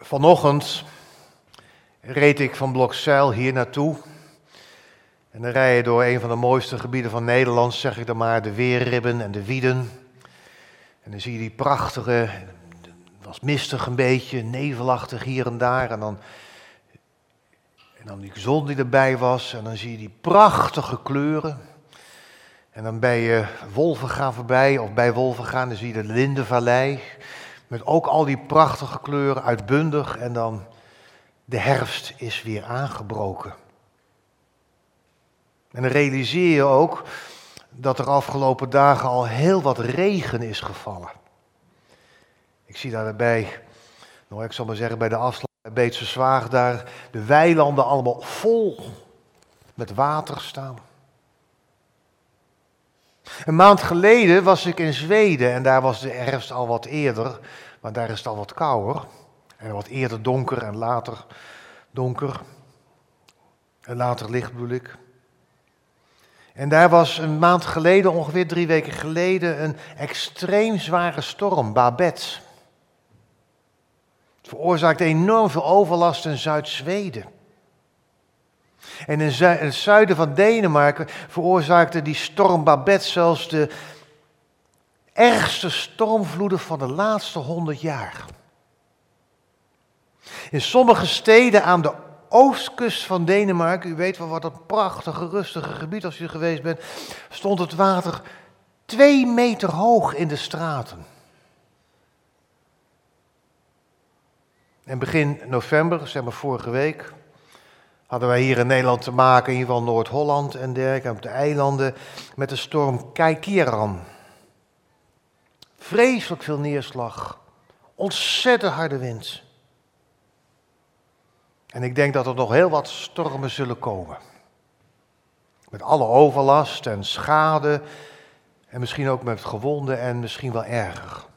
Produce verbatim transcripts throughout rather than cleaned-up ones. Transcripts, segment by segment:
Vanochtend reed ik van Blokzeil hier naartoe. En dan rij je door een van de mooiste gebieden van Nederland, zeg ik dan maar, de Weerribben en de Wieden. En dan zie je die prachtige, het was mistig een beetje, nevelachtig hier en daar. En dan, en dan die zon die erbij was en dan zie je die prachtige kleuren. En dan ben je Wolvenga voorbij, of bij Wolvenga, dan zie je de Lindenvallei. Met ook al die prachtige kleuren, uitbundig. En dan de herfst is weer aangebroken. En dan realiseer je ook dat er afgelopen dagen al heel wat regen is gevallen. Ik zie daarbij, nou ik zal maar zeggen bij de afslag bij Beetse Zwaag daar, de weilanden allemaal vol met water staan. Een maand geleden was ik in Zweden en daar was de herfst al wat eerder, maar daar is het al wat kouder. En wat eerder donker en later donker. En later licht bedoel ik. En daar was een maand geleden, ongeveer drie weken geleden, een extreem zware storm, Babette. Het veroorzaakte enorm veel overlast in Zuid-Zweden. En in het zuiden van Denemarken veroorzaakte die storm Babette zelfs de ergste stormvloeden van de laatste honderd jaar. In sommige steden aan de oostkust van Denemarken, u weet wel wat een prachtige, rustige gebied als u er geweest bent, stond het water twee meter hoog in de straten. En begin november, zeg maar vorige week, hadden wij hier in Nederland te maken, in ieder geval Noord-Holland en dergelijke, op de eilanden, met de storm Kaikiran. Vreselijk veel neerslag, ontzettend harde wind. En ik denk dat er nog heel wat stormen zullen komen. Met alle overlast en schade en misschien ook met gewonden en misschien wel erger.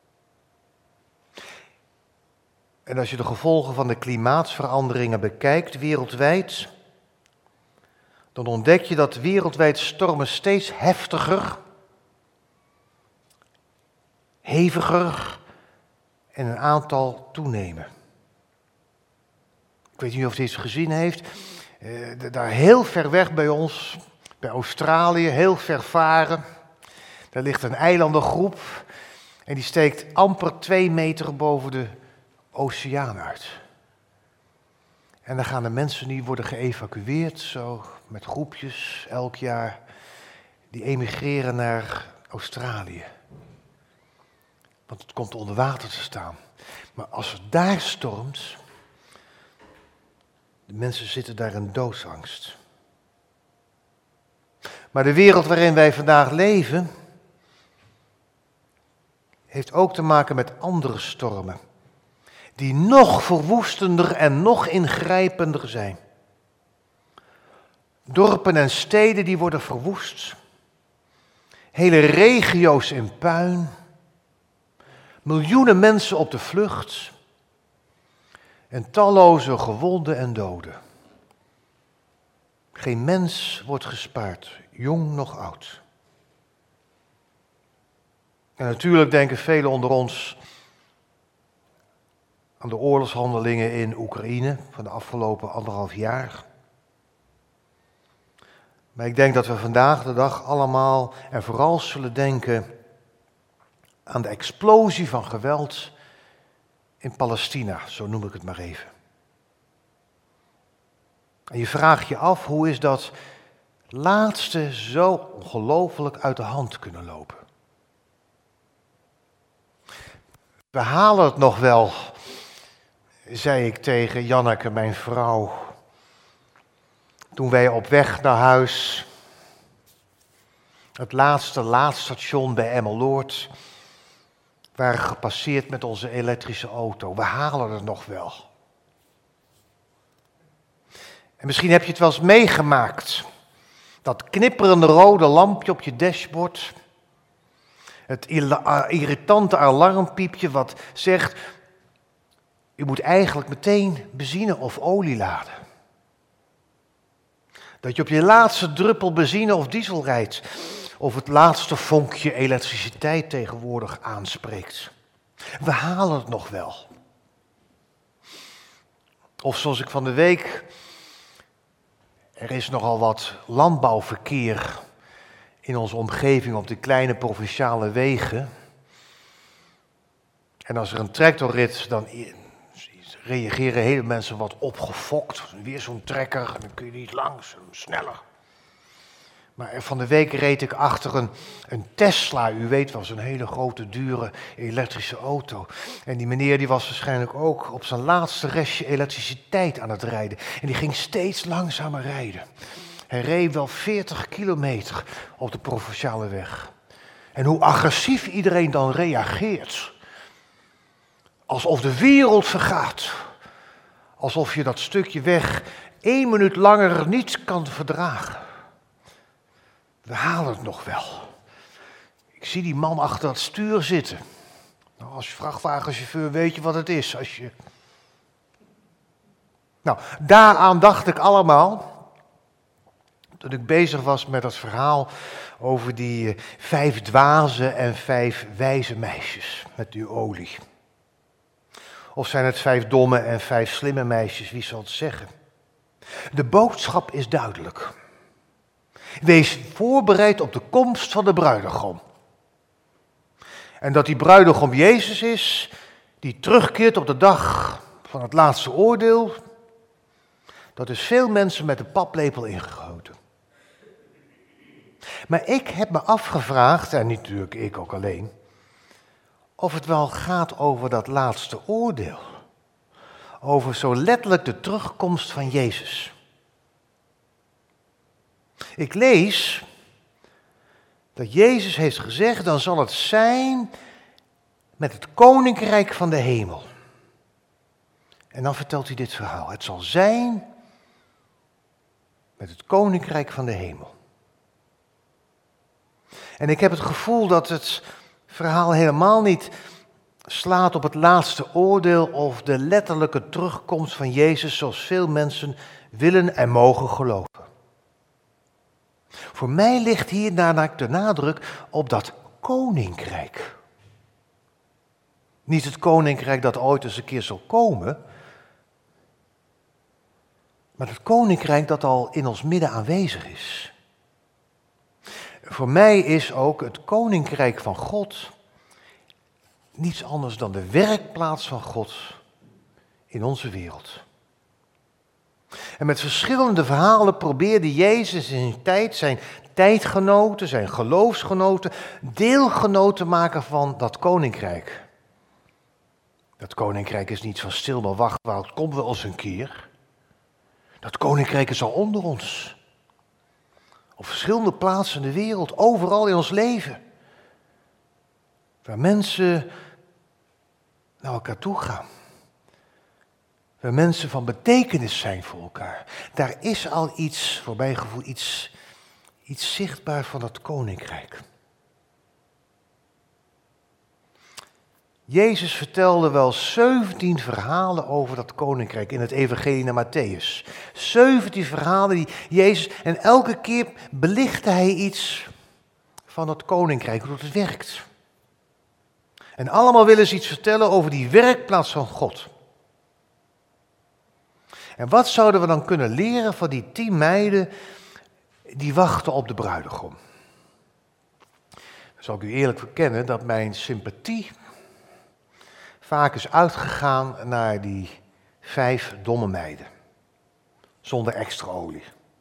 En als je de gevolgen van de klimaatsveranderingen bekijkt wereldwijd, dan ontdek je dat wereldwijd stormen steeds heftiger, heviger en een aantal toenemen. Ik weet niet of u dit gezien heeft, eh, daar heel ver weg bij ons, bij Australië, heel ver varen, daar ligt een eilandengroep en die steekt amper twee meter boven de oceaan uit. En dan gaan de mensen die worden geëvacueerd, zo met groepjes elk jaar, die emigreren naar Australië. Want het komt onder water te staan. Maar als het daar stormt, de mensen zitten daar in doodsangst. Maar de wereld waarin wij vandaag leven, heeft ook te maken met andere stormen, die nog verwoestender en nog ingrijpender zijn. Dorpen en steden die worden verwoest. Hele regio's in puin. Miljoenen mensen op de vlucht. En talloze gewonden en doden. Geen mens wordt gespaard, jong nog oud. En natuurlijk denken velen onder ons aan de oorlogshandelingen in Oekraïne van de afgelopen anderhalf jaar. Maar ik denk dat we vandaag de dag allemaal en vooral zullen denken aan de explosie van geweld in Palestina, zo noem ik het maar even. En je vraagt je af, hoe is dat laatste zo ongelooflijk uit de hand kunnen lopen? We halen het nog wel, zei ik tegen Janneke, mijn vrouw, toen wij op weg naar huis, het laatste laadstation bij Emmeloord, waren gepasseerd met onze elektrische auto. We halen het nog wel. En misschien heb je het wel eens meegemaakt. Dat knipperende rode lampje op je dashboard. Het irritante alarmpiepje wat zegt, u moet eigenlijk meteen benzine of olie laden. Dat je op je laatste druppel benzine of diesel rijdt. Of het laatste vonkje elektriciteit tegenwoordig aanspreekt. We halen het nog wel. Of zoals ik van de week, er is nogal wat landbouwverkeer in onze omgeving op de kleine provinciale wegen. En als er een tractorrit, dan reageren hele mensen wat opgefokt. Weer zo'n trekker, dan kun je niet langs, sneller. Maar van de week reed ik achter een, een Tesla, u weet wel, zo'n hele grote, dure elektrische auto. En die meneer die was waarschijnlijk ook op zijn laatste restje elektriciteit aan het rijden. En die ging steeds langzamer rijden. Hij reed wel veertig kilometer op de provinciale weg. En hoe agressief iedereen dan reageert. Alsof de wereld vergaat. Alsof je dat stukje weg één minuut langer niet kan verdragen. We halen het nog wel. Ik zie die man achter het stuur zitten. Nou, als vrachtwagenchauffeur weet je wat het is. Als je... Nou, daaraan dacht ik allemaal toen ik bezig was met het verhaal over die uh, vijf dwaze en vijf wijze meisjes met die olie. Of zijn het vijf domme en vijf slimme meisjes, wie zal het zeggen? De boodschap is duidelijk. Wees voorbereid op de komst van de bruidegom. En dat die bruidegom Jezus is, die terugkeert op de dag van het laatste oordeel, dat is veel mensen met de paplepel ingegoten. Maar ik heb me afgevraagd, en natuurlijk ik ook alleen, of het wel gaat over dat laatste oordeel. Over zo letterlijk de terugkomst van Jezus. Ik lees dat Jezus heeft gezegd, dan zal het zijn met het koninkrijk van de hemel. En dan vertelt hij dit verhaal. Het zal zijn met het koninkrijk van de hemel. En ik heb het gevoel dat het verhaal helemaal niet slaat op het laatste oordeel of de letterlijke terugkomst van Jezus zoals veel mensen willen en mogen geloven. Voor mij ligt hier daarna de nadruk op dat koninkrijk. Niet het koninkrijk dat ooit eens een keer zal komen, maar het koninkrijk dat al in ons midden aanwezig is. Voor mij is ook het koninkrijk van God niets anders dan de werkplaats van God in onze wereld. En met verschillende verhalen probeerde Jezus in zijn tijd zijn tijdgenoten, zijn geloofsgenoten, deelgenoten te maken van dat koninkrijk. Dat koninkrijk is niet van stil maar wacht, waar het komt wel eens een keer. Dat koninkrijk is al onder ons. Op verschillende plaatsen in de wereld, overal in ons leven. Waar mensen naar elkaar toe gaan. Waar mensen van betekenis zijn voor elkaar. Daar is al iets, voor mijn gevoel, iets, iets zichtbaar van dat koninkrijk. Jezus vertelde wel zeventien verhalen over dat koninkrijk in het evangelie naar Mattheüs. zeventien verhalen die Jezus, en elke keer belichtte hij iets van het koninkrijk, hoe het werkt. En allemaal willen ze iets vertellen over die werkplaats van God. En wat zouden we dan kunnen leren van die tien meiden die wachten op de bruidegom? Dan zal ik u eerlijk verkennen dat mijn sympathie vaak is uitgegaan naar die vijf domme meiden. Zonder extra olie.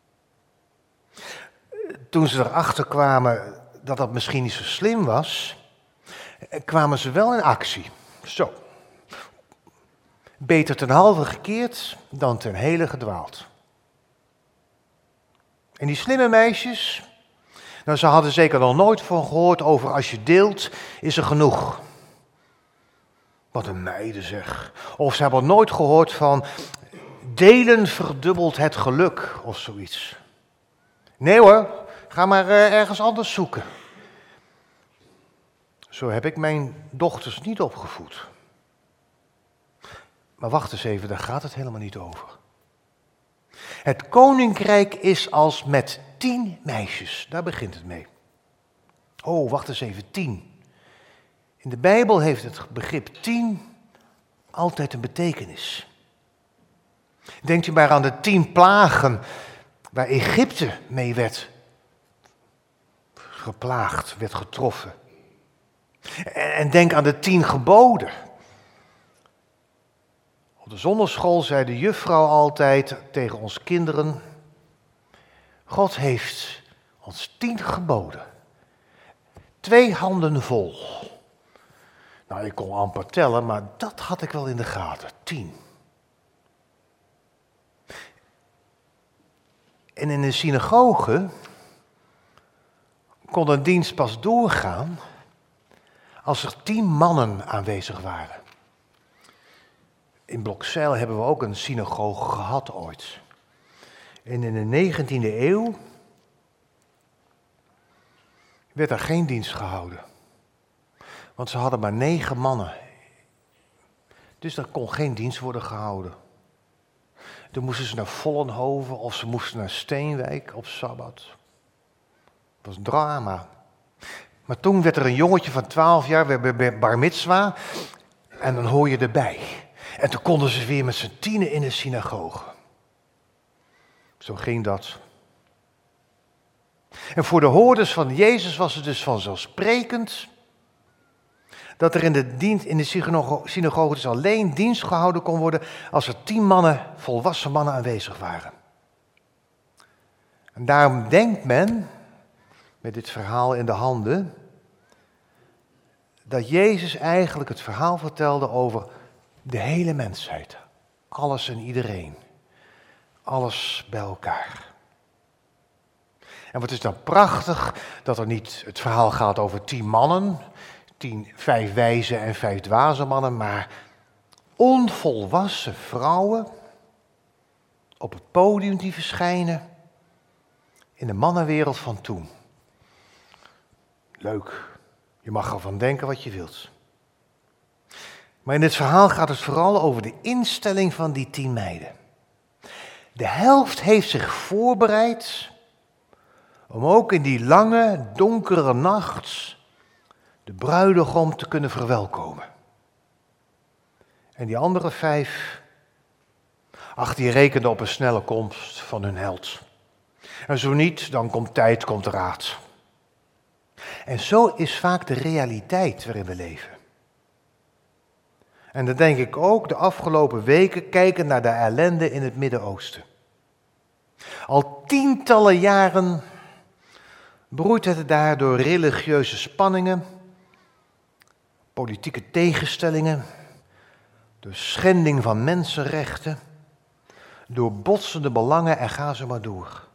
Toen ze erachter kwamen dat dat misschien niet zo slim was, kwamen ze wel in actie. Zo. Beter ten halve gekeerd dan ten hele gedwaald. En die slimme meisjes, nou, ze hadden zeker nog nooit van gehoord over als je deelt, is er genoeg. Wat een meiden zeg. Of ze hebben nooit gehoord van delen verdubbelt het geluk of zoiets. Nee hoor, ga maar uh, ergens anders zoeken. Zo heb ik mijn dochters niet opgevoed. Maar wacht eens even, daar gaat het helemaal niet over. Het koninkrijk is als met tien meisjes, daar begint het mee. Oh, wacht eens even, tien. In de Bijbel heeft het begrip tien altijd een betekenis. Denkt u maar aan de tien plagen waar Egypte mee werd geplaagd, werd getroffen. En denk aan de tien geboden. Op de zonderschool zei de juffrouw altijd tegen ons kinderen: God heeft ons tien geboden. Twee handen vol. Nou, ik kon amper tellen, maar dat had ik wel in de gaten. Tien. En in de synagoge kon een dienst pas doorgaan als er tien mannen aanwezig waren. In Blokzeil hebben we ook een synagoge gehad ooit. En in de negentiende eeuw werd er geen dienst gehouden. Want ze hadden maar negen mannen. Dus er kon geen dienst worden gehouden. Toen moesten ze naar Vollenhoven of ze moesten naar Steenwijk op Sabbat. Dat was drama. Maar toen werd er een jongetje van twaalf jaar, we hebben bar mitzwa, en dan hoor je erbij. En toen konden ze weer met z'n tienen in de synagoge. Zo ging dat. En voor de hoorders van Jezus was het dus vanzelfsprekend dat er in de, dienst, in de synagoge dus alleen dienst gehouden kon worden als er tien mannen, volwassen mannen aanwezig waren. En daarom denkt men, met dit verhaal in de handen, dat Jezus eigenlijk het verhaal vertelde over de hele mensheid. Alles en iedereen. Alles bij elkaar. En wat is dan prachtig dat er niet het verhaal gaat over tien mannen, tien, vijf wijze en vijf dwaze mannen, maar onvolwassen vrouwen op het podium die verschijnen in de mannenwereld van toen. Leuk, je mag ervan denken wat je wilt. Maar in dit verhaal gaat het vooral over de instelling van die tien meiden. De helft heeft zich voorbereid om ook in die lange, donkere nacht de bruidegom te kunnen verwelkomen. En die andere vijf, ach, die rekenden op een snelle komst van hun held. En zo niet, dan komt tijd, komt raad. En zo is vaak de realiteit waarin we leven. En dan denk ik ook de afgelopen weken kijken naar de ellende in het Midden-Oosten. Al tientallen jaren broeit het daar door religieuze spanningen, politieke tegenstellingen, door schending van mensenrechten, door botsende belangen en ga ze maar door.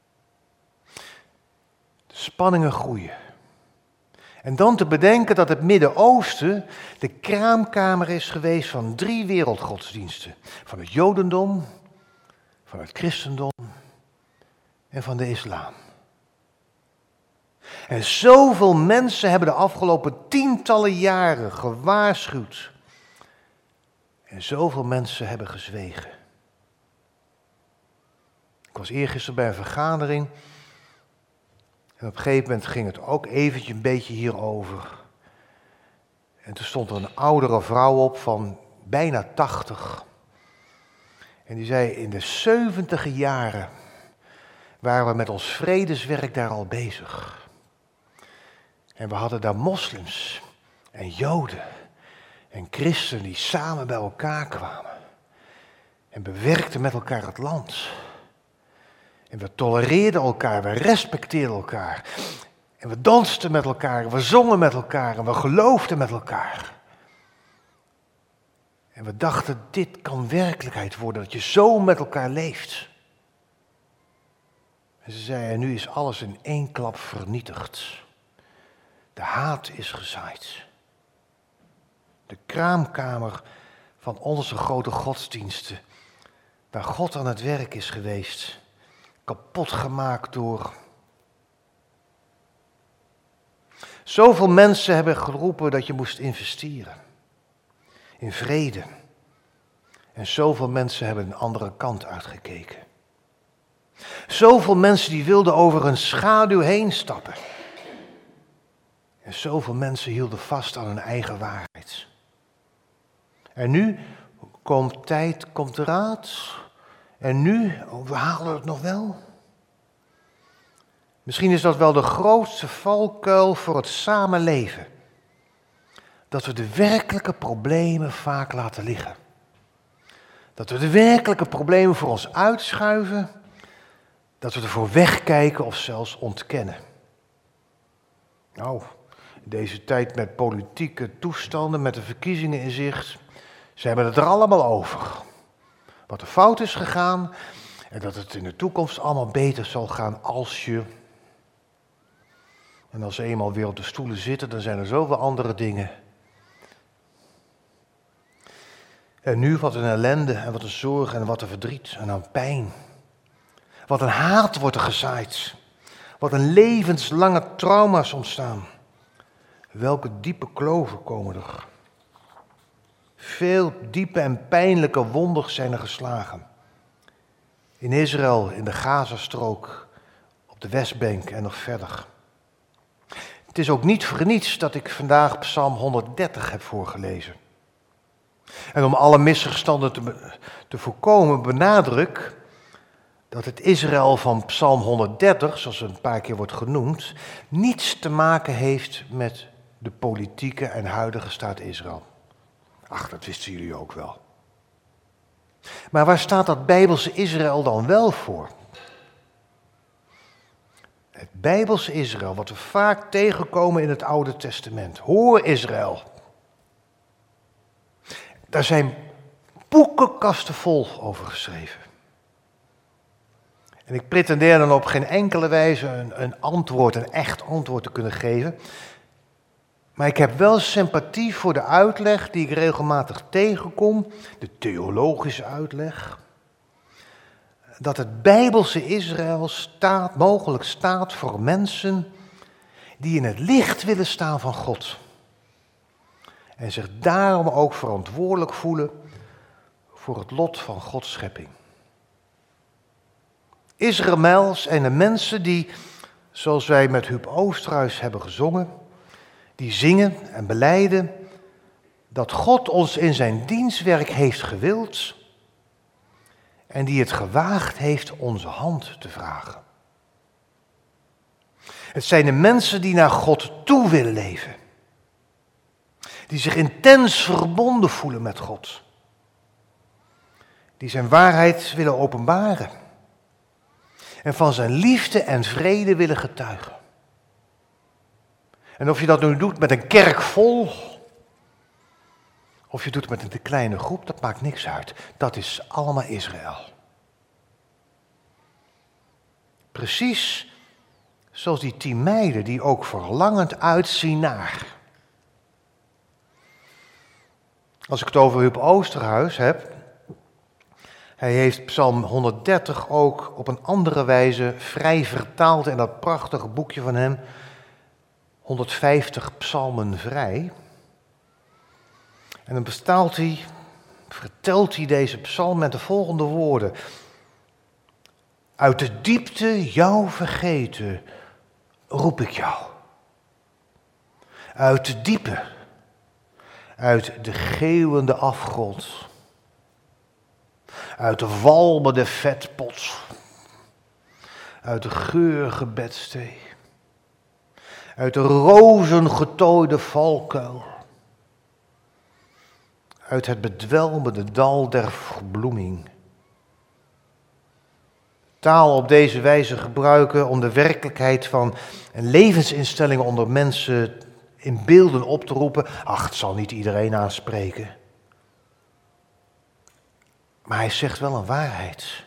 De spanningen groeien. En dan te bedenken dat het Midden-Oosten de kraamkamer is geweest van drie wereldgodsdiensten. Van het Jodendom, van het Christendom en van de islam. En zoveel mensen hebben de afgelopen tientallen jaren gewaarschuwd. En zoveel mensen hebben gezwegen. Ik was eergisteren bij een vergadering. En op een gegeven moment ging het ook eventjes een beetje hierover. En toen stond er een oudere vrouw op van bijna tachtig. En die zei, in de zeventiger jaren waren we met ons vredeswerk daar al bezig. En we hadden daar moslims en joden en christenen die samen bij elkaar kwamen. En bewerkten met elkaar het land. En we tolereerden elkaar, we respecteerden elkaar. En we dansten met elkaar, we zongen met elkaar en we geloofden met elkaar. En we dachten, dit kan werkelijkheid worden, dat je zo met elkaar leeft. En ze zei, en nu is alles in één klap vernietigd. De haat is gezaaid. De kraamkamer van onze grote godsdiensten, waar God aan het werk is geweest, kapot gemaakt door. Zoveel mensen hebben geroepen dat je moest investeren in vrede. En zoveel mensen hebben een andere kant uitgekeken. Zoveel mensen die wilden over een schaduw heen stappen. En zoveel mensen hielden vast aan hun eigen waarheid. En nu komt tijd, komt raad, En nu, oh, we halen het nog wel. Misschien is dat wel de grootste valkuil voor het samenleven. Dat we de werkelijke problemen vaak laten liggen. Dat we de werkelijke problemen voor ons uitschuiven. Dat we ervoor wegkijken of zelfs ontkennen. Nou, in deze tijd met politieke toestanden, met de verkiezingen in zicht, ze hebben het er allemaal over. Wat er fout is gegaan en dat het in de toekomst allemaal beter zal gaan als je... En als ze eenmaal weer op de stoelen zitten, dan zijn er zoveel andere dingen. En nu wat een ellende en wat een zorg en wat een verdriet en een pijn. Wat een haat wordt er gezaaid. Wat een levenslange trauma's ontstaan. Welke diepe kloven komen er. Veel diepe en pijnlijke wonden zijn er geslagen. In Israël, in de Gazastrook, op de Westbank en nog verder. Het is ook niet voor niets dat ik vandaag Psalm honderddertig heb voorgelezen. En om alle misverstanden te, te voorkomen benadruk dat het Israël van Psalm honderddertig, zoals het een paar keer wordt genoemd, niets te maken heeft met de politieke en huidige staat Israël. Ach, dat wisten jullie ook wel. Maar waar staat dat Bijbelse Israël dan wel voor? Het Bijbelse Israël, wat we vaak tegenkomen in het Oude Testament. Hoor Israël. Daar zijn boekenkasten vol over geschreven. En ik pretendeer dan op geen enkele wijze een, een antwoord, een echt antwoord te kunnen geven. Maar ik heb wel sympathie voor de uitleg die ik regelmatig tegenkom, de theologische uitleg. Dat het Bijbelse Israël staat, mogelijk staat voor mensen die in het licht willen staan van God. En zich daarom ook verantwoordelijk voelen voor het lot van Gods schepping. Israël zijn de mensen die, zoals wij met Huub Oosterhuis hebben gezongen, die zingen en belijden dat God ons in zijn dienstwerk heeft gewild en die het gewaagd heeft onze hand te vragen. Het zijn de mensen die naar God toe willen leven. Die zich intens verbonden voelen met God. Die zijn waarheid willen openbaren. En van zijn liefde en vrede willen getuigen. En of je dat nu doet met een kerk vol, of je doet het met een te kleine groep, dat maakt niks uit. Dat is allemaal Israël. Precies zoals die tien meiden die ook verlangend uitzien naar. Als ik het over Huub Oosterhuis heb, hij heeft Psalm honderddertig ook op een andere wijze vrij vertaald in dat prachtige boekje van hem, honderdvijftig psalmen vrij. En dan bestaalt hij, vertelt hij deze psalm met de volgende woorden. Uit de diepte jou vergeten, roep ik jou. Uit de diepe, uit de geeuwende afgrond, uit de walmende vetpot, uit de geurige bedstee, uit de rozengetooide valkuil, uit het bedwelmende dal der verbloeming. Taal op deze wijze gebruiken om de werkelijkheid van een levensinstelling onder mensen in beelden op te roepen. Ach, het zal niet iedereen aanspreken. Maar hij zegt wel een waarheid.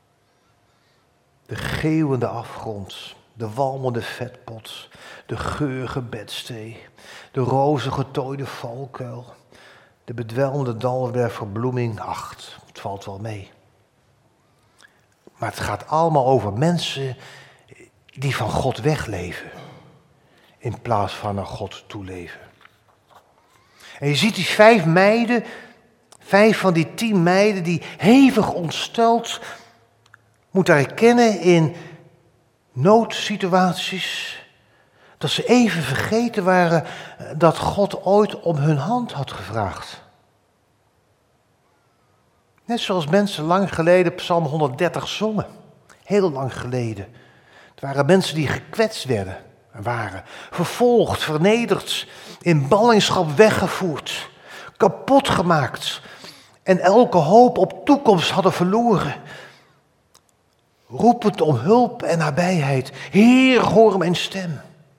De geeuwende afgrond, de walmende vetpot, de geurige bedstee, de rozengetooide valkuil, de bedwelmende dal der verbloeming. Ach, het valt wel mee. Maar het gaat allemaal over mensen die van God wegleven, in plaats van naar God toeleven. En je ziet die vijf meiden, vijf van die tien meiden, die hevig ontsteld moeten herkennen in noodsituaties, dat ze even vergeten waren dat God ooit om hun hand had gevraagd. Net zoals mensen lang geleden Psalm honderddertig zongen. Heel lang geleden. Het waren mensen die gekwetst werden. Waren vervolgd, vernederd, in ballingschap weggevoerd. Kapot gemaakt. En elke hoop op toekomst hadden verloren. Roepend om hulp en nabijheid. Heer, hoor mijn stem.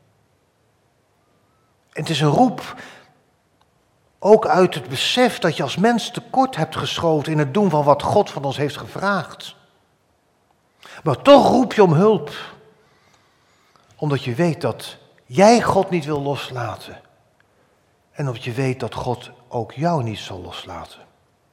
En het is een roep, ook uit het besef dat je als mens tekort hebt geschoten in het doen van wat God van ons heeft gevraagd. Maar toch roep je om hulp. Omdat je weet dat jij God niet wil loslaten. En omdat je weet dat God ook jou niet zal loslaten.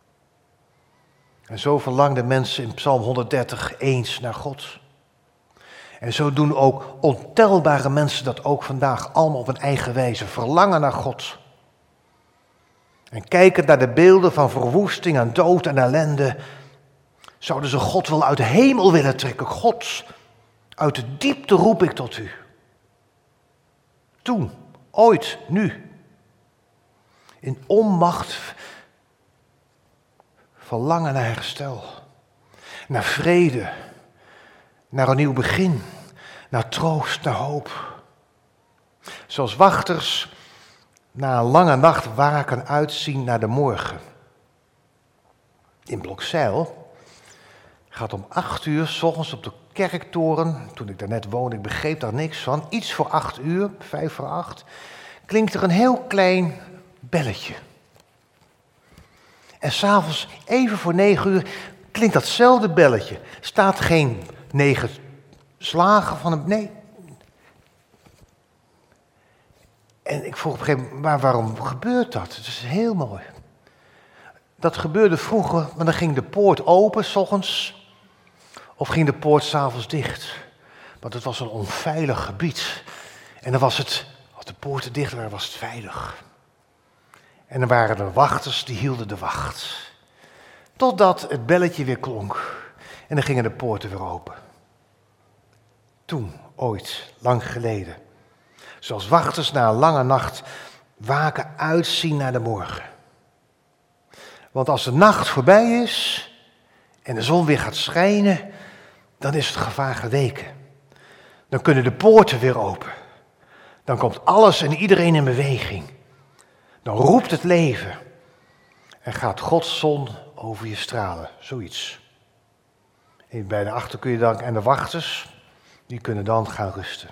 En zo verlangden mensen in Psalm honderddertig eens naar God. En zo doen ook ontelbare mensen dat ook vandaag, allemaal op een eigen wijze, verlangen naar God. En kijkend naar de beelden van verwoesting en dood en ellende, zouden ze God wel uit de hemel willen trekken. God, uit de diepte roep ik tot u. Toen, ooit, nu. In onmacht verlangen naar herstel, naar vrede, naar een nieuw begin, naar troost, naar hoop. Zoals wachters na een lange nacht waken uitzien naar de morgen. In Blokzijl gaat om acht uur 's ochtends op de kerktoren, toen ik daar net woonde, ik begreep daar niks van, iets voor acht uur, vijf voor acht, klinkt er een heel klein belletje. En s'avonds, even voor negen uur, klinkt datzelfde belletje. Staat geen negen slagen van een... Nee. En ik vroeg op een gegeven moment, maar waarom gebeurt dat? Het is heel mooi. Dat gebeurde vroeger, maar dan ging de poort open, 's ochtends, of ging de poort 's avonds dicht. Want het was een onveilig gebied. En dan was het, als de poorten dicht waren, was het veilig. En dan waren er wachters die hielden de wacht. Totdat het belletje weer klonk. En dan gingen de poorten weer open. Toen, ooit, lang geleden. Zoals wachters na een lange nacht waken uitzien naar de morgen. Want als de nacht voorbij is en de zon weer gaat schijnen, dan is het gevaar geweken. Dan kunnen de poorten weer open. Dan komt alles en iedereen in beweging. Dan roept het leven en gaat Gods zon over je stralen, zoiets. En bij de achter kun je dan, en de wachters, die kunnen dan gaan rusten.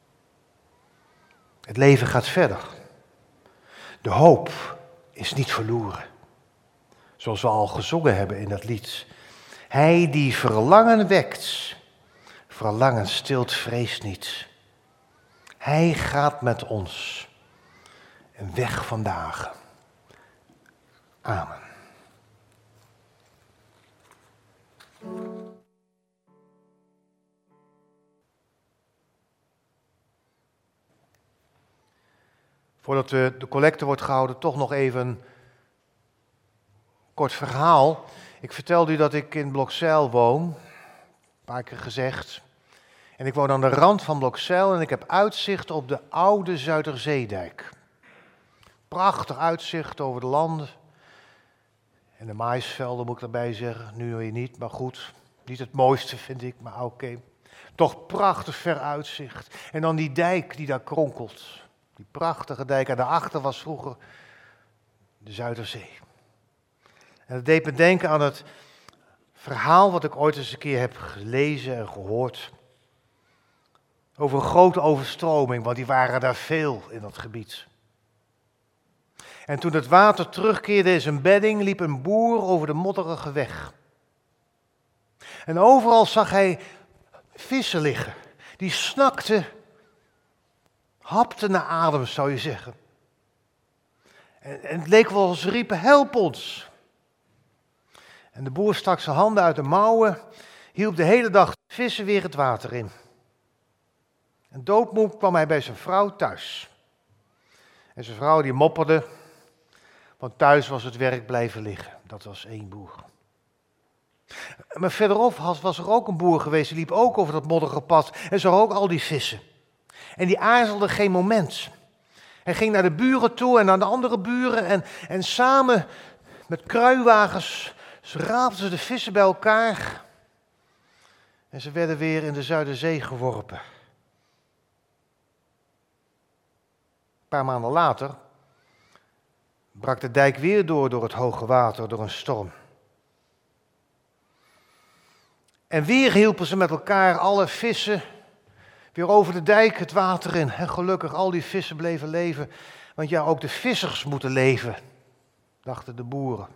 Het leven gaat verder. De hoop is niet verloren. Zoals we al gezongen hebben in dat lied. Hij die verlangen wekt, verlangen stilt vrees niet. Hij gaat met ons een weg vandaag. Amen. Voordat de, de collecte wordt gehouden, toch nog even een kort verhaal. Ik vertelde u dat ik in Blokzijl woon, een paar keer gezegd. En ik woon aan de rand van Blokzijl en ik heb uitzicht op de oude Zuiderzeedijk. Prachtig uitzicht over de landen. En de maïsvelden moet ik erbij zeggen, nu weer niet, maar goed. Niet het mooiste vind ik, maar oké. Okay. Toch prachtig ver uitzicht. En dan die dijk die daar kronkelt. Die prachtige dijk. En daarachter was vroeger de Zuiderzee. En dat deed me denken aan het verhaal wat ik ooit eens een keer heb gelezen en gehoord. Over een grote overstroming, want die waren daar veel in dat gebied. En toen het water terugkeerde in zijn bedding, liep een boer over de modderige weg. En overal zag hij vissen liggen. Die snakten, hapten naar adem, zou je zeggen. En, en het leek wel als ze riepen, help ons. En de boer stak zijn handen uit de mouwen, hielp de hele dag vissen weer het water in. En doodmoe kwam hij bij zijn vrouw thuis. En zijn vrouw die mopperde, want thuis was het werk blijven liggen. Dat was één boer. Maar verderop was er ook een boer geweest, die liep ook over dat modderige pad en zag ook al die vissen. En die aarzelde geen moment. Hij ging naar de buren toe en naar de andere buren en, en samen met kruiwagens Ze raapten de vissen bij elkaar en ze werden weer in de Zuiderzee geworpen. Een paar maanden later brak de dijk weer door door het hoge water, door een storm. En weer hielpen ze met elkaar alle vissen weer over de dijk het water in. En gelukkig, al die vissen bleven leven. Want ja, ook de vissers moeten leven, dachten de boeren.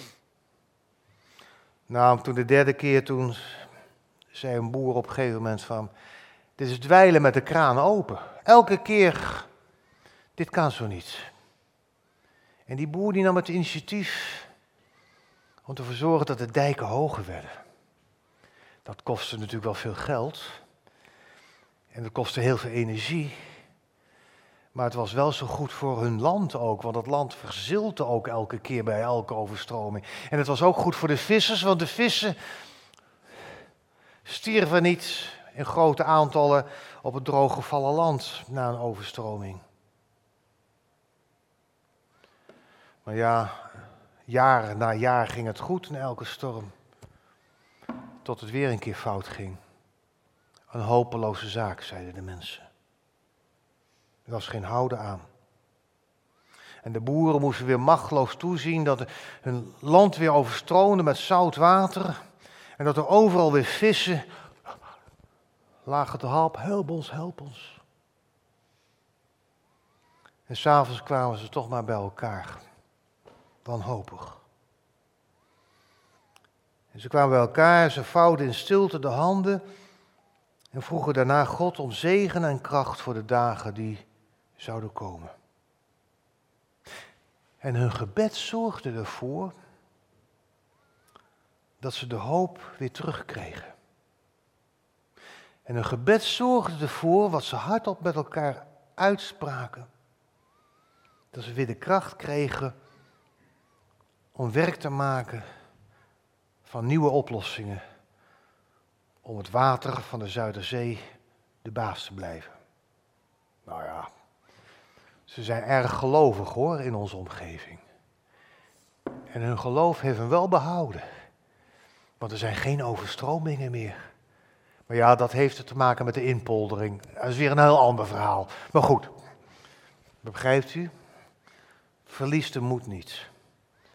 Nou, toen de derde keer, toen zei een boer op een gegeven moment van, dit is dweilen met de kraan open. Elke keer, dit kan zo niet. En die boer die nam het initiatief om te verzorgen dat de dijken hoger werden. Dat kostte natuurlijk wel veel geld. En dat kostte heel veel energie. Maar het was wel zo goed voor hun land ook, want het land verziltte ook elke keer bij elke overstroming. En het was ook goed voor de vissers, want de vissen stierven niet in grote aantallen op het drooggevallen land na een overstroming. Maar ja, jaar na jaar ging het goed in elke storm. Tot het weer een keer fout ging. Een hopeloze zaak, zeiden de mensen. Er was geen houden aan. En de boeren moesten weer machteloos toezien dat hun land weer overstroomde met zout water. En dat er overal weer vissen lagen te hap. Help ons, help ons. En s'avonds kwamen ze toch maar bij elkaar. Wanhopig. En ze kwamen bij elkaar, ze vouwden in stilte de handen en vroegen daarna God om zegen en kracht voor de dagen die zouden komen. En hun gebed zorgde ervoor dat ze de hoop weer terugkregen. En hun gebed zorgde ervoor, wat ze hardop met elkaar uitspraken, dat ze weer de kracht kregen om werk te maken van nieuwe oplossingen om het water van de Zuiderzee de baas te blijven. Nou ja, ze zijn erg gelovig hoor in onze omgeving. En hun geloof heeft hen wel behouden. Want er zijn geen overstromingen meer. Maar ja, dat heeft te maken met de inpoldering. Dat is weer een heel ander verhaal. Maar goed, begrijpt u? Verlies de moed niet.